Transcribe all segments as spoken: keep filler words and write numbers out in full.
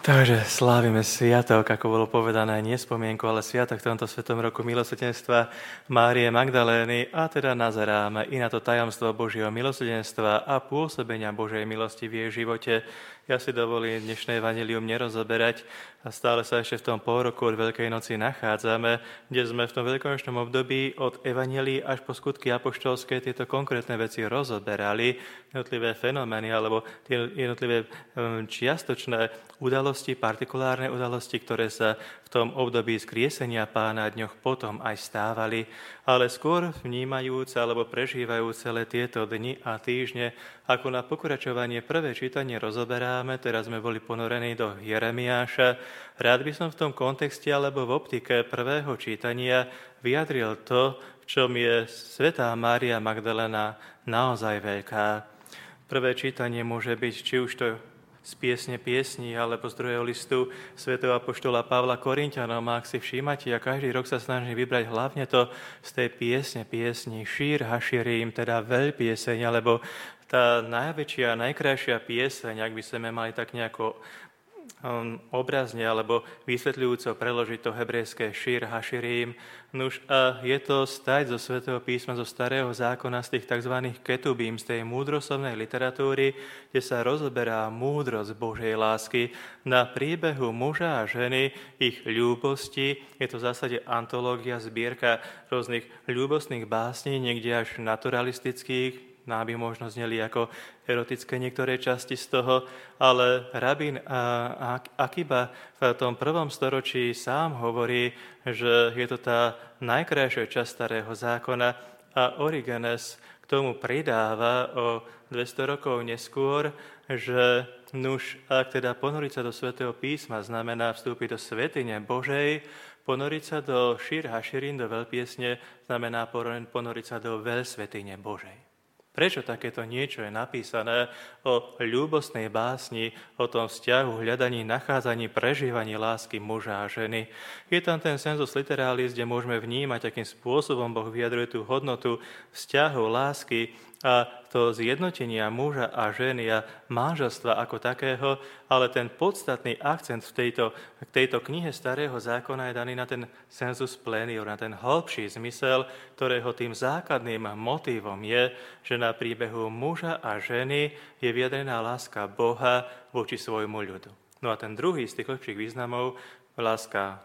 Takže slávime sviatok, ako bolo povedané, nie spomienku, ale sviatok v tomto svetom roku milosrdenstva Márie Magdalény a teda nazeráme i na to tajomstvo Božieho milosrdenstva a pôsobenia Božej milosti v jej živote. Ja si dovolím dnešné evanjelium nerozoberať a stále sa ešte v tom pol roku od Veľkej noci nachádzame, kde sme v tom veľkonočnom období od evanjelií až po skutky apoštolské tieto konkrétne veci rozoberali, jednotlivé fenomény alebo tie jednotlivé čiastočné udalosti, partikulárne udalosti, ktoré sa v tom období skriesenia Pána dňoch potom aj stávali, ale skôr vnímajúc alebo prežívajú celé tieto dni a týždne, ako na pokračovanie prvé čítanie rozoberáme, teraz sme boli ponorení do Jeremiáša. Rád by som v tom kontexte alebo v optike prvého čítania vyjadril to, v čom je svätá Mária Magdalena naozaj veľká. Prvé čítanie môže byť, či už to z piesne piesní alebo z druhého listu svätého apoštola Pavla Korinťanom. A ak si všímate, ja každý rok sa snažím vybrať hlavne to z tej piesne piesní Šír Haširim, teda veľpieseň, alebo tá najväčšia a najkrajšia pieseň, ak by sme mali tak nejako um, obrazne alebo vysvetľujúco preložiť to hebrejské Šír Haširim. Nuž a je to stať zo Svätého písma, zo Starého zákona, z tých tzv. Ketubím, z tej múdroslovnej literatúry, kde sa rozoberá múdrosť Božej lásky na príbehu muža a ženy, ich ľúbosti. Je to v zásade antológia, zbierka rôznych ľúbostných básní, niekde až naturalistických, nám by možno zneli ako erotické niektoré časti z toho, ale rabín Akiba v tom prvom storočí sám hovorí, že je to tá najkrajšia časť Starého zákona a Origenes k tomu pridáva o dvesto rokov neskôr, že nuž, ak teda ponoriť sa do Svätého písma znamená vstúpiť do svätyne Božej, ponoriť sa do Šír Haširín, do veľpiesne, znamená ponoriť sa do veľsvätyne Božej. Prečo takéto niečo je napísané o ľúbostnej básni, o tom vzťahu, hľadaní, nachádzaní, prežívaní lásky muža a ženy? Je tam ten sensus literalis, kde môžeme vnímať, akým spôsobom Boh vyjadruje tú hodnotu vzťahu, lásky a to zjednotenia muža a ženy a manželstva ako takého, ale ten podstatný akcent v tejto, v tejto knihe Starého zákona je daný na ten sensus plenior, na ten hlbší zmysel, ktorého tým základným motívom je, že na príbehu muža a ženy je vyjadrená láska Boha voči svojmu ľudu. No a ten druhý z tých lepších významov, láska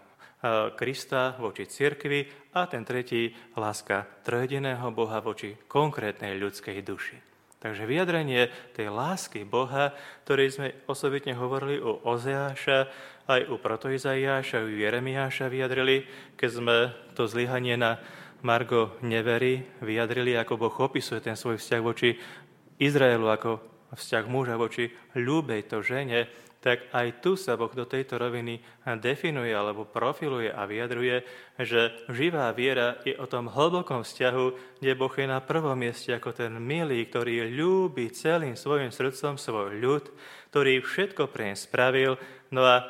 Krista voči cirkvi a ten tretí, láska trojjediného Boha voči konkrétnej ľudskej duši. Takže vyjadrenie tej lásky Boha, ktorej sme osobitne hovorili u Ozeáša, aj u protoizaiáša, u Jeremiáša vyjadrili, keď sme to zlyhanie na margo nevery vyjadrili, ako Boh opisuje ten svoj vzťah voči Izraelu, ako vzťah muža voči ľúbej to žene, tak aj tu sa Boh do tejto roviny definuje alebo profiluje a vyjadruje, že živá viera je o tom hlbokom vzťahu, kde Boh je na prvom mieste ako ten milý, ktorý ľúbi celým svojim srdcom svoj ľud, ktorý všetko pre ne spravil. No a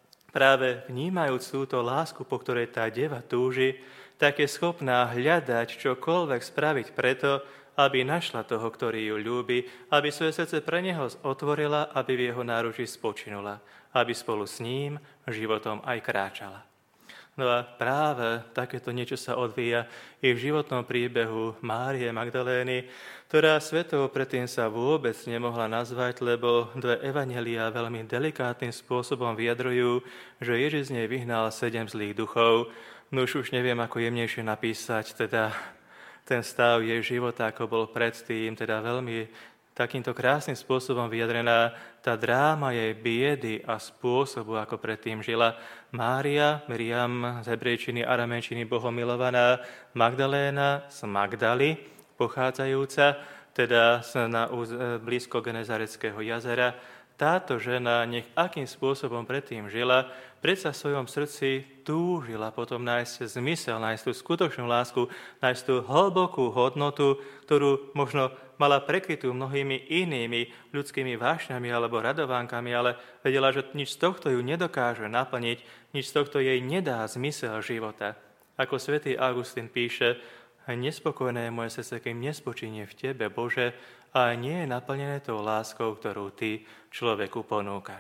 práve vnímajúc túto lásku, po ktorej tá deva túži, tak je schopná hľadať čokoľvek spraviť preto, aby našla toho, ktorý ju ľúbi, aby svoje srdce pre neho otvorila, aby v jeho náručí spočinula, aby spolu s ním životom aj kráčala. No a práve takéto niečo sa odvíja i v životnom príbehu Márie Magdalény, ktorá svetovo predtým sa vôbec nemohla nazvať, lebo dve evanjeliá veľmi delikátnym spôsobom vyjadrujú, že Ježiš z nej vyhnal sedem zlých duchov. No už už neviem, ako jemnejšie napísať, teda ten stav jej života, ako bol predtým, teda veľmi takýmto krásnym spôsobom vyjadrená tá dráma jej biedy a spôsobu, ako predtým žila Mária, Miriam z hebrejčiny, aramejčiny, bohomilovaná, Magdaléna z Magdaly, pochádzajúca, teda na blízko Genezareckého jazera. Táto žena, nech akým spôsobom predtým žila, predsa v svojom srdci túžila potom nájsť zmysel, nájsť tú skutočnú lásku, nájsť tú hlbokú hodnotu, ktorú možno mala prekrytú mnohými inými ľudskými vášňami alebo radovánkami, ale vedela, že nič z tohto ju nedokáže naplniť, nič z tohto jej nedá zmysel života. Ako svätý Augustín píše, nespokojné je moje srdce, kým nespočinie v Tebe, Bože, a nie je naplnené tou láskou, ktorú Ty človeku ponúkaš.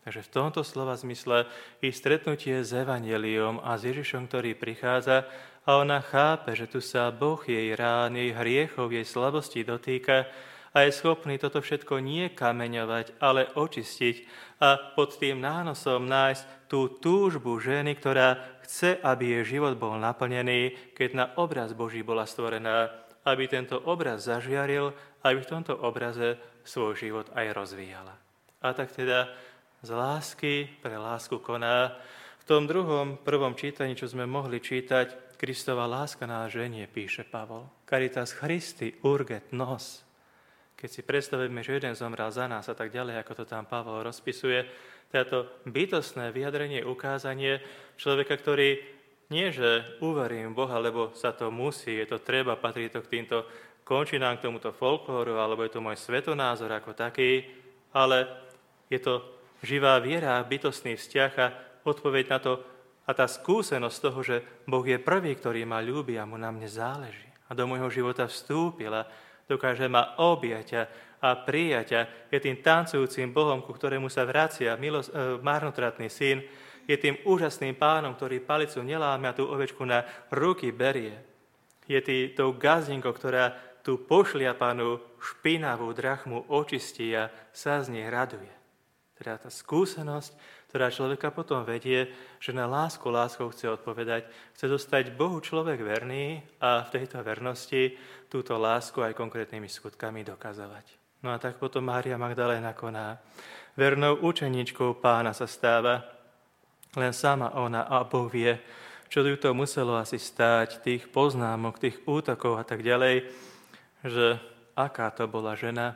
Takže v tomto slova zmysle ich stretnutie s evanjeliom a s Ježišom, ktorý prichádza, a ona chápe, že tu sa Boh jej rán, jej hriechov, jej slabosti dotýka a je schopný toto všetko nie kameňovať, ale očistiť a pod tým nánosom nájsť tú túžbu ženy, ktorá chce, aby jej život bol naplnený, keď na obraz Boží bola stvorená, aby tento obraz zažiaril, aby v tomto obraze svoj život aj rozvíjala. A tak teda z lásky pre lásku koná. V tom druhom, prvom čítaní, čo sme mohli čítať, Kristova láska nás ženie, píše Pavol. Caritas Christi urget nos. Keď si predstavíme, že jeden zomrel za nás a tak ďalej, ako to tam Pavol rozpisuje, táto bytostné vyjadrenie, ukázanie človeka, ktorý nie, že uverím Boha, lebo sa to musí, je to treba, patrí to k týmto končinám, k tomuto folklóru, alebo je to môj svetonázor ako taký, ale je to živá viera, bytostný vzťah a odpoveď na to, a tá skúsenosť toho, že Boh je prvý, ktorý ma ľúbi a mu na mne záleží. A do môjho života vstúpila, dokáže ma objať a prijať a je tým tancujúcim Bohom, ku ktorému sa vracia milos, e, marnotratný syn, je tým úžasným pánom, ktorý palicu neláme a tú ovečku na ruky berie. Je tý, tou gazdinkou, ktorá tú pošliapanú špinavú drachmu očistí a sa z nej raduje. Teda tá skúsenosť, ktorá človeka potom vedie, že na lásku láskou chce odpovedať, chce zostať Bohu človek verný a v tejto vernosti túto lásku aj konkrétnymi skutkami dokazovať. No a tak potom Mária Magdaléna koná. Vernou učeníčkou Pána sa stáva, len sama ona a Boh vie, čo ju to muselo asi stáť, tých poznámok, tých útokov a tak ďalej, že aká to bola žena,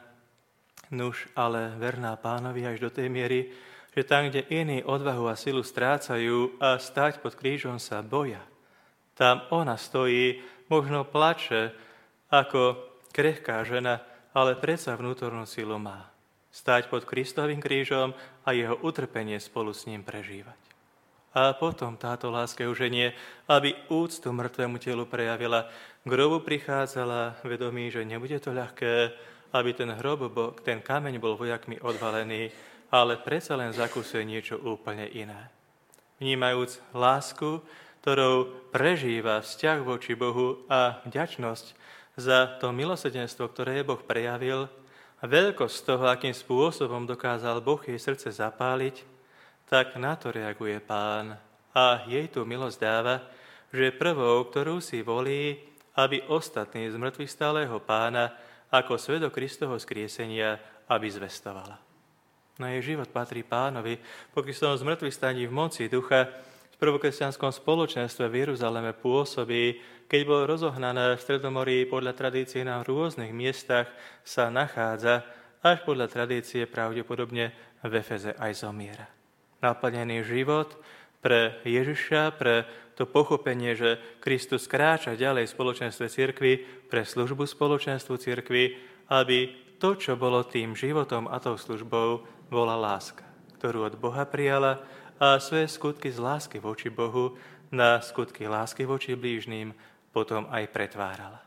nuž ale verná Pánovi až do tej miery, že tam, kde iní odvahu a silu strácajú a stáť pod krížom sa boja, tam ona stojí, možno plače ako krehká žena, ale predsa vnútornú silu má. Stáť pod Kristovým krížom a jeho utrpenie spolu s ním prežívať. A potom táto láska už nie, aby úctu mŕtvemu telu prejavila, k hrobu prichádzala vedomí, že nebude to ľahké, aby ten hrob, ten kameň bol vojakmi odvalený, ale predsa len zakúsuje niečo úplne iné. Vnímajúc lásku, ktorou prežíva vzťah voči Bohu a vďačnosť za to milosrdenstvo, ktoré Boh prejavil, a veľkosť toho, akým spôsobom dokázal Boh jej srdce zapáliť, tak na to reaguje Pán a jej tú milosť dáva, že je prvou, ktorú si volí, aby ostatní z mŕtvych stálého Pána ako svedok Kristovho skriesenia, aby zvestovala. No jej život patrí Pánovi, po Kristovom zmrtvých staní v moci ducha, v prvokresťanskom spoločenstve v Jeruzaleme pôsobí, keď bol rozohnané v Stredomorí podľa tradície na rôznych miestach, sa nachádza, až podľa tradície pravdepodobne v Efeze aj zomiera. Naplnený život pre Ježiša, pre to pochopenie, že Kristus kráča ďalej v spoločenstve cirkvi, pre službu spoločenstvu cirkvi, aby to, čo bolo tým životom a tou službou, bola láska, ktorú od Boha prijala a svoje skutky z lásky voči Bohu na skutky lásky voči blížnym potom aj pretvárala.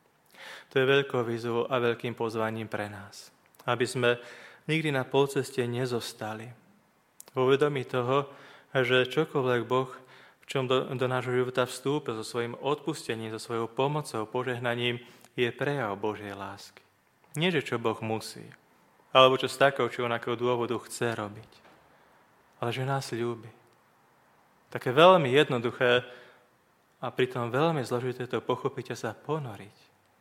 To je veľkou výzvou a veľkým pozvaním pre nás, aby sme nikdy na polceste nezostali. Vo vedomí toho, že čokoľvek Boh, v čom do, do nášho života vstúpil so svojím odpustením, so svojou pomocou, požehnaním, je prejav Božej lásky. Nie, že čo Boh musí, alebo čo z takého, či onakého dôvodu chce robiť, ale že nás ľúbi. Také veľmi jednoduché a pritom veľmi zložité to pochopiť a sa ponoriť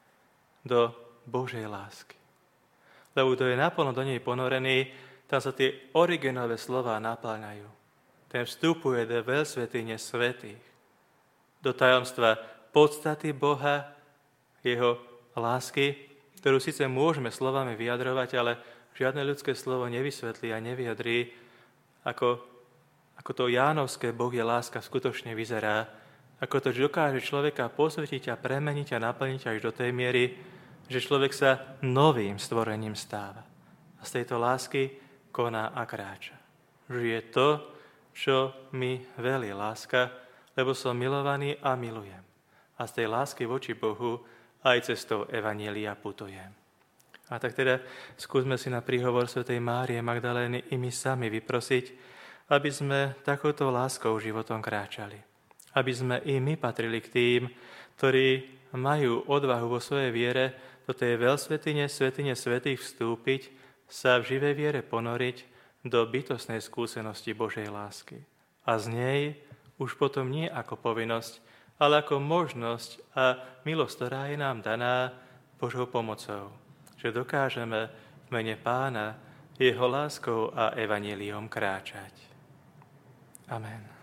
do Božej lásky. Lebo kto je naplno do nej ponorený, tam sa tie originálne slová naplňajú. Ten vstupuje do veľsvätyne svätých, do tajomstva podstaty Boha, jeho lásky, ktorú síce môžeme slovami vyjadrovať, ale žiadne ľudské slovo nevysvetlí a nevyjadrí, ako, ako to Jánovské Boh je láska skutočne vyzerá, ako to dokáže človeka posvetiť a premeniť a naplniť až do tej miery, že človek sa novým stvorením stáva. A z tejto lásky koná a kráča. Žije to, čo mi velí láska, lebo som milovaný a milujem. A z tej lásky voči Bohu aj cestou evanjelia putujem. A tak teda skúsme si na príhovor svätej Márie Magdalény i my sami vyprosiť, aby sme takouto láskou životom kráčali. Aby sme i my patrili k tým, ktorí majú odvahu vo svojej viere do tej veľsvätyne, svätyne svätých vstúpiť, sa v živej viere ponoriť do bytostnej skúsenosti Božej lásky. A z nej už potom nie ako povinnosť, ale ako možnosť a milosť, ktorá je nám daná Božou pomocou. Že dokážeme v mene Pána jeho láskou a evanjeliom kráčať. Amen.